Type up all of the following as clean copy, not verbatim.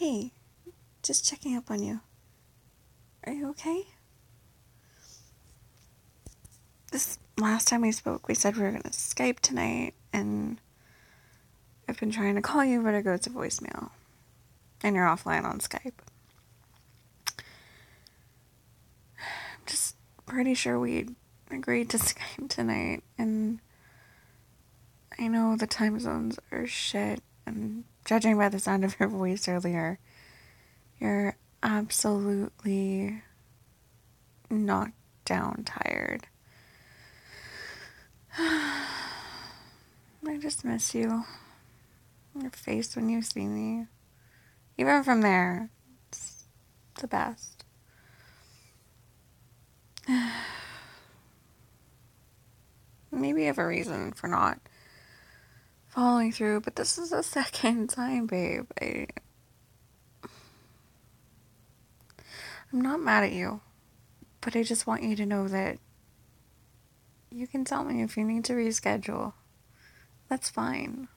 Hey, just checking up on you. Are you okay? This last time we spoke, we said we were going to Skype tonight, and I've been trying to call you, but it goes to voicemail. And you're offline on Skype. I'm just pretty sure we agreed to Skype tonight, and I know the time zones are shit, and judging by the sound of your voice earlier, you're absolutely knocked down tired. I just miss you. Your face when you see me. Even from there, it's the best. Maybe I have a reason for not following through, but this is the second time, babe. I'm not mad at you, but I just want you to know that you can tell me if you need to reschedule. That's fine.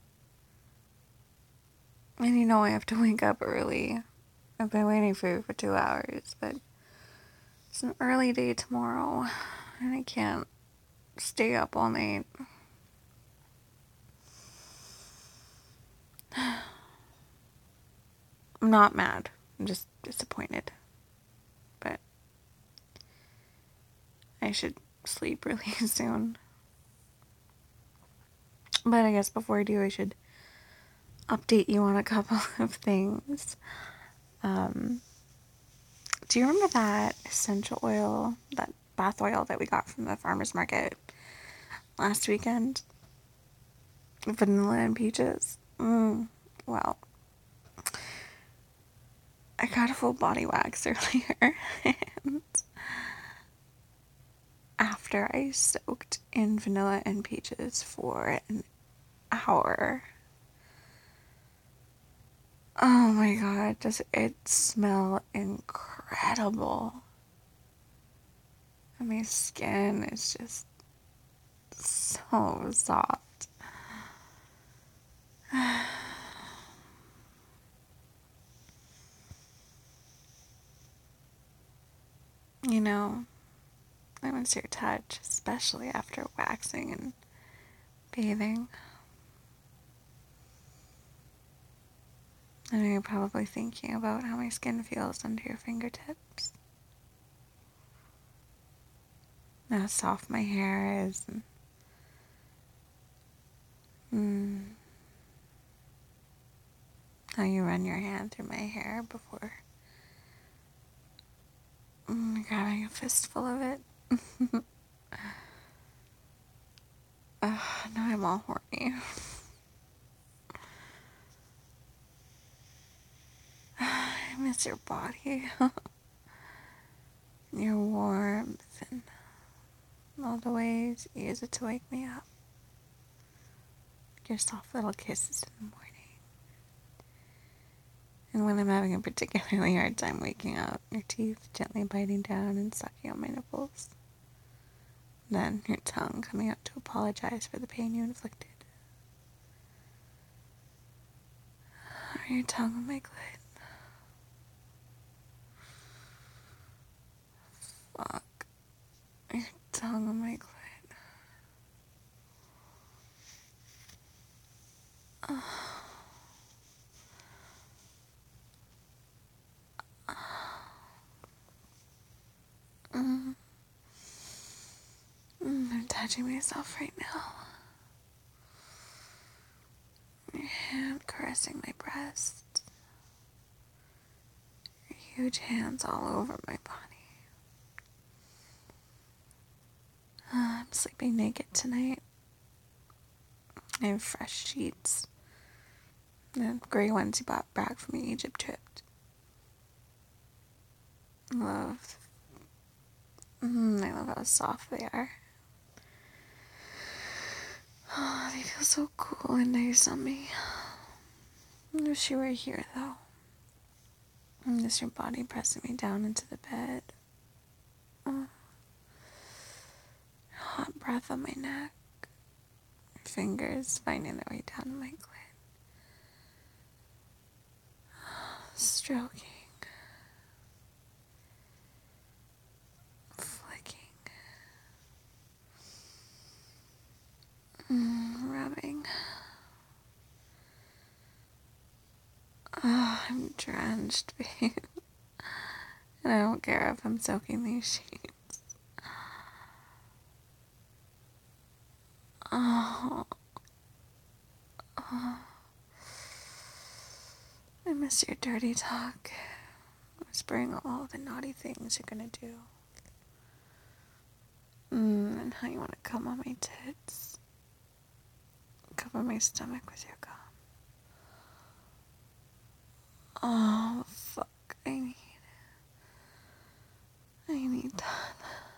And you know I have to wake up early. I've been waiting for you for 2 hours, but it's an early day tomorrow, and I can't stay up all night. I'm not mad. I'm just disappointed. But I should sleep really soon. But I guess before I do, I should update you on a couple of things. Do you remember that essential oil, that bath oil that we got from the farmer's market last weekend? Vanilla and peaches? Well, I got a full body wax earlier, and after I soaked in vanilla and peaches for an hour, oh my god, does it smell incredible. And my skin is just so soft. You know, I miss your touch, especially after waxing and bathing. I know you're probably thinking about how my skin feels under your fingertips. How soft my hair is. And, how you run your hand through my hair before grabbing a fistful of it. Now I'm all horny. I miss your body. Your warmth and all the ways you use it to wake me up. Your soft little kisses in the morning. And when I'm having a particularly hard time waking up, your teeth gently biting down and sucking on my nipples. Then your tongue coming out to apologize for the pain you inflicted. Or your tongue on my clit. Fuck. Your tongue on my clit. I'm touching myself right now. Your hand caressing my breast. Your huge hands all over my body. I'm sleeping naked tonight. I have fresh sheets. The gray ones you bought back from your Egypt trip. I love how soft they are. Oh, they feel so cool and nice on me. I wish you were here, though. Just your body pressing me down into the bed. Hot breath on my neck. Your fingers finding their way down to my clit. Stroking. Flicking. Rubbing. Oh, I'm drenched, babe. And I don't care if I'm soaking these sheets. Oh. I miss your dirty talk. Whispering all the naughty things you're gonna do. And how you wanna come on my tits. Cover my stomach with your gum. Oh, fuck. I need that.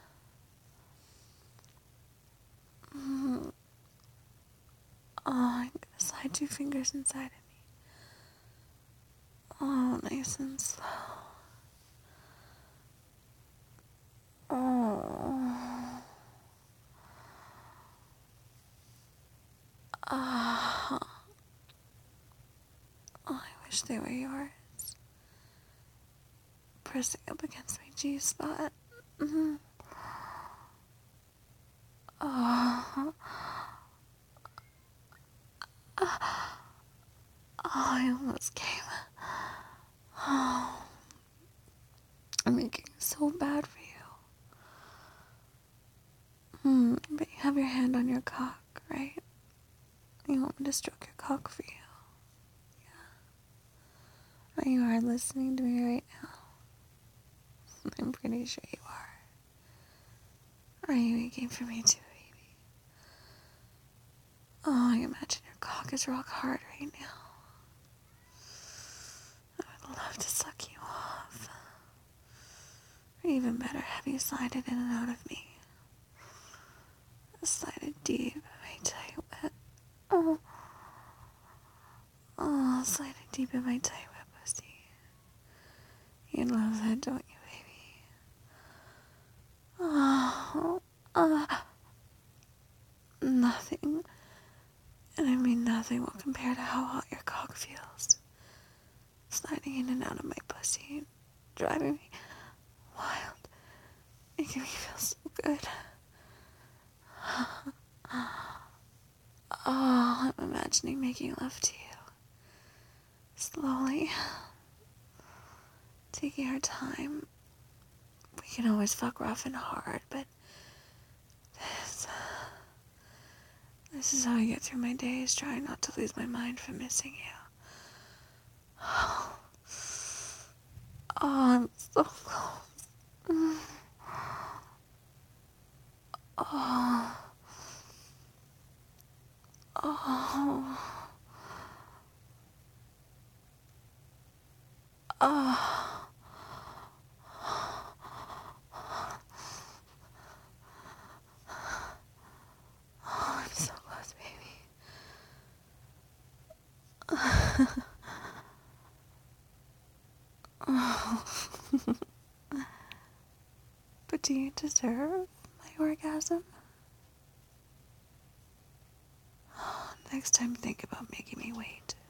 Oh, I'm gonna slide 2 fingers inside of me. Oh, nice and slow. Oh. Oh, I wish they were yours. Pressing up against my G-spot. Oh. I almost came. Oh. I'm making it so bad for you. But you have your hand on your cock, right? You want me to stroke your cock for you? Yeah. You are listening to me right now. I'm pretty sure you are. Are you aching for me too, baby? Oh, I imagine your cock is rock hard right now. I would love to suck you off. Or even better, have you slide it in and out of me. Slide it deep in my tight wet. Oh, slide it deep in my tight wet pussy. You love that, don't you, baby? Oh, nothing, and I mean nothing will compare to how hot your cock feels. Sliding in and out of my pussy, driving me wild, making me feel so good. Oh, I'm imagining making love to you. Slowly. Taking our time. We can always fuck rough and hard, but this is how I get through my days, trying not to lose my mind for missing you. Oh, I'm so close. Oh. Oh. Oh. Oh, I'm so close, baby. Oh. But do you deserve my orgasm? Next time, think about making me wait.